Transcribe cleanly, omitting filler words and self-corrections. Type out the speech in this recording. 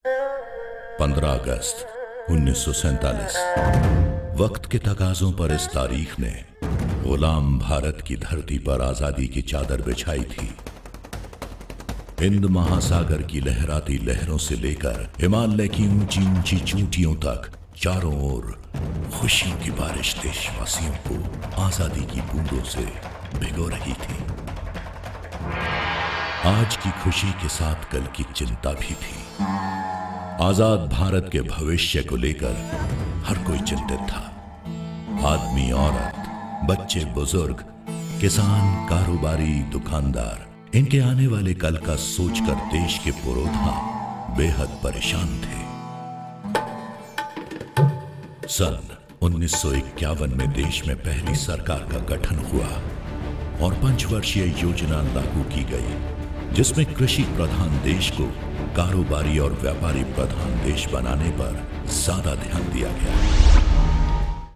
15 अगस्त 1947। वक्त के तकाजों पर इस तारीख ने गुलाम भारत की धरती पर आजादी की चादर बिछाई थी। हिंद महासागर की लहराती लहरों से लेकर हिमालय की ऊंची ऊंची चोटियों तक चारों ओर खुशियों की बारिश देशवासियों को आजादी की बूंदों से भिगो रही थी। आज की खुशी के साथ कल की चिंता भी थी। आजाद भारत के भविष्य को लेकर हर कोई चिंतित था। आदमी, औरत, बच्चे, बुजुर्ग, किसान, कारोबारी, दुकानदार, इनके आने वाले कल का सोचकर देश के पुरोधा बेहद परेशान थे। सन 1951 में देश में पहली सरकार का गठन हुआ और पंचवर्षीय योजना लागू की गई, जिसमें कृषि प्रधान देश को कारोबारी और व्यापारी प्रधान देश बनाने पर ज्यादा ध्यान दिया गया।